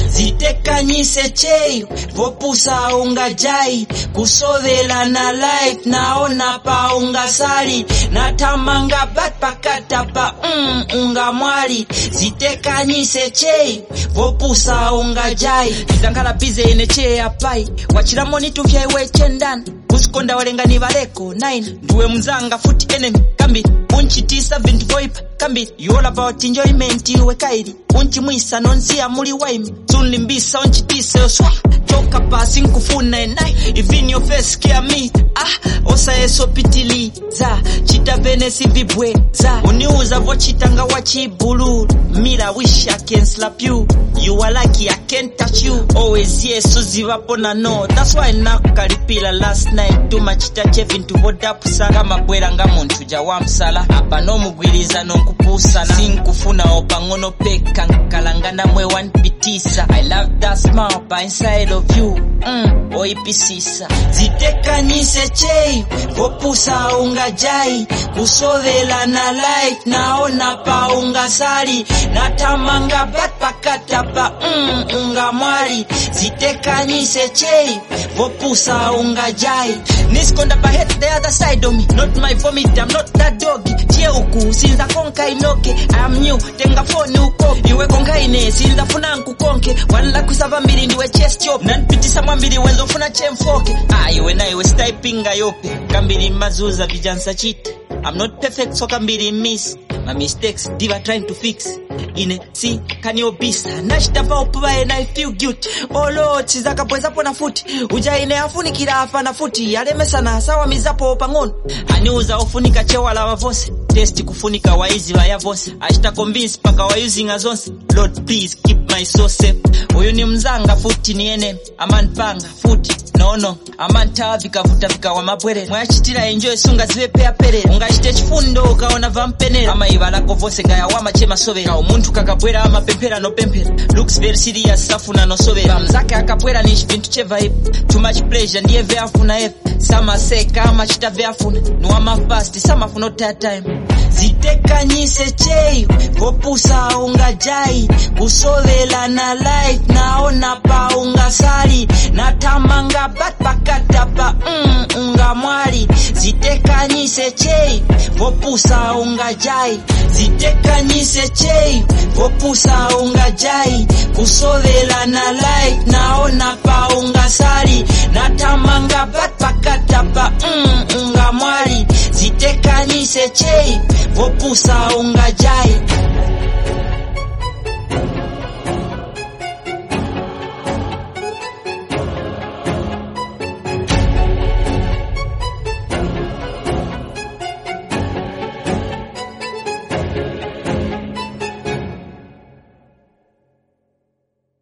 zitekanyise chei vopusa unga jai kusovela na life naona pa unga sali natamanga bat pakata pa unga mwali zitekanyise chei vopusa unga jai zitangala bize ine chei apai wachiramoni tufya iwe chendani kusikonda walengani baleko 9 duwe mzanga futi enemy kambi unchitisa vintu voipa kambi you all about enjoyment iwe kaidi unchimwisa nonzia muli waimi tunlimbisa unchitisa yoswa toka pasi nkufuna enai even your face scare me osa eso pitili za chita venesi vibwe za uniuza vochitanga wachibulu mira wish I can slap you you are lucky I can't touch you always yes so zivapona no that's why nakukalipila last night tumachita chevintu vodapusa kama bwera nga muntu jawa msala apa no mugwiriza no nkupusa sinkufuna opangono peka nkalangana mwe wanpitisa I love that smile by inside of you oipisisa zitekanyise chei vopusa unga jai kusovela na life naona pa unga sali natamanga bat pakata pa unga mwali zitekanyise chei vopusa unga jai niskonda pa head the other side of me not my vomit I'm not that doggy cheuku sinza konka inoke I'm new tenga phone uko iwe konka ine sinza funa nkukonke wanla kusava mbili ndiwe chest chop nanpitisa mwambili wenzo funa chemfoke iwe na iwe typinga yope kambili mazuza vijansa chite I'm not perfect so kambili miss my mistakes diva trying to fix ine see can you bisa nashitapa upuba and I feel guilty oh lord chizaka pweza pona futi uja ine afunikira afa na futi alemesa na sawa mizapo pangono aniuza ofunika chewala wavose test kufunika waizi vaya vose ashita convince paka wa using azonse lord please keep my soul safe uyu ni mzanga futi ni ene aman panga futi no aman tavika vuta vika wa mabwere mwachitira enjoy sunga ziwe pea pere ungashite chifundo ukaona vampenera ama ibalako vose ngaya wama chema sovera umuntu kakabwera ama pempera no pempera looks very serious safuna no sovera mzake akabwera ni vintu che vibe too much pleasure ndiye veafuna ep sama seka ama chita veafuna no ama fast sama funo time zitekanyise chei vopusa unga jai kusovela na life naona pa unga sali natamanga bat pakata pa unga mwali zitekanyise chei vopusa unga jai zitekanyise chei vopusa unga jai kusovela na life naona pa unga sali natamanga bat pakata pa unga mwali zitekanyise chei vopusa unga jai